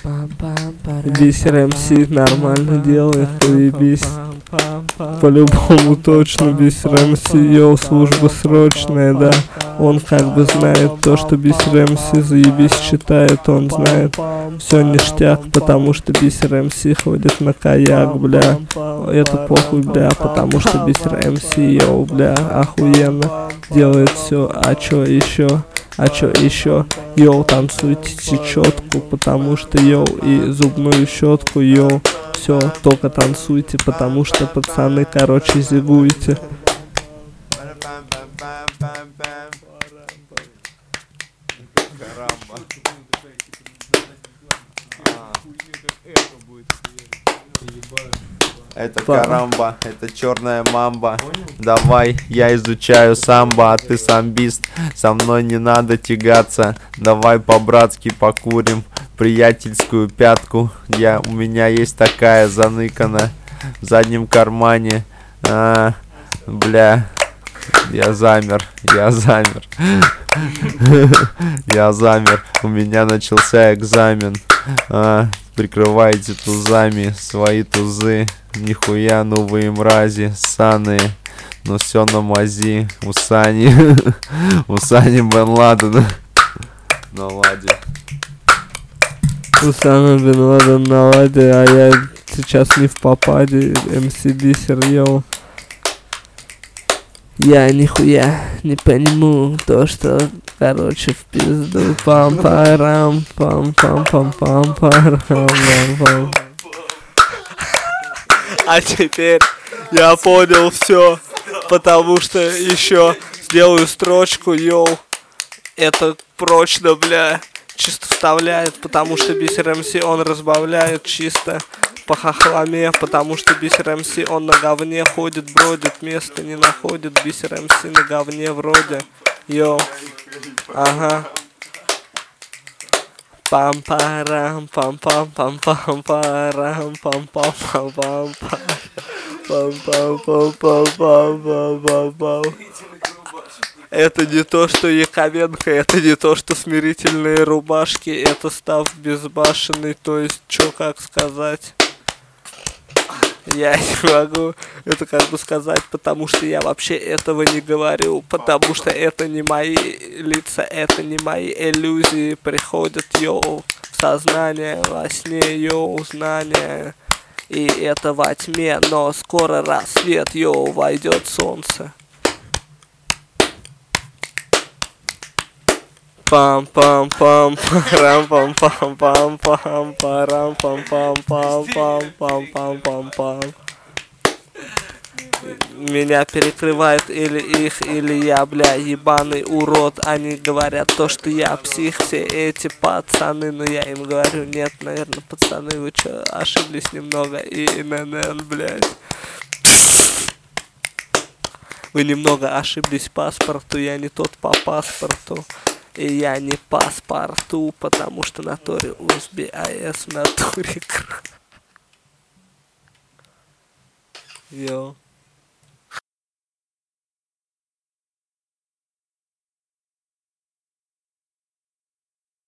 Бисер МС нормально делает, поебись. По-любому точно Бисер МС, йоу, служба срочная, да. Он как бы знает то, что Бисер МС заебись читает, он знает все ништяк, потому что Бисер МС ходит на каяк, бля. Это похуй, бля, потому что Бисер МС, йоу, бля, охуенно делает все, а чё еще? А чё еще? Йоу, танцуйте чечетку, потому что йоу, и зубную щетку, йоу. Все, только танцуйте, потому что пацаны, короче, зигуйте. Это карамба, это черная мамба. Давай, я изучаю самбо, а ты самбист. Со мной не надо тягаться. Давай по-братски покурим приятельскую пятку. У меня есть такая заныкана в заднем кармане. Бля, я замер. Я замер. У меня начался экзамен. Прикрывайте тузами свои тузы. Нихуя новые мрази, ссаные. Но все на мази. У Сани Бен Ладена на ладе. Усана Бен Ладен на ладе, а я сейчас не в попаде. МС Бисер, йоу. Я нихуя не пойму то, что, короче, в пизду. Пам-парам, пам-пам-пам-пам-парам. А теперь я понял все, потому что еще сделаю строчку, йоу. Это прочно, бля, чисто вставляет, потому что Бисер МС он разбавляет чисто по хохламе, потому что Бисер МС он на говне ходит, бродит, места не находит. Бисер МС на говне вроде, йоу, ага. Пам-парам, пам-пам-пам-пам-парам, пам-пам-пам-пам-пам, пам-пам-пам-пам-пам-пам-пам. Это не то, что Яковенко, это не то, что смирительные рубашки, это став безбашенный, то есть, чё как сказать. Я не могу это как бы сказать, потому что я вообще этого не говорю, потому что это не мои лица, это не мои иллюзии, приходят, йоу, в сознание, во сне, йоу, знания, и это во тьме, но скоро рассвет, йоу, войдет солнце. Пам-пам-пам, парам-пам-пам-пам, парам-пам-пам-пам-пам-пам-пам-пам. Меня перекрывает или их, или я, бля, ебаный урод. Они говорят то, что я псих, все эти пацаны. Но я им говорю, нет, наверное, пацаны, вы чё, ошиблись немного. ИНН, блядь. Вы немного ошиблись по паспорту, я не тот по паспорту. И я не паспорту, потому что Notorious B.I.S. в натуре. Йо.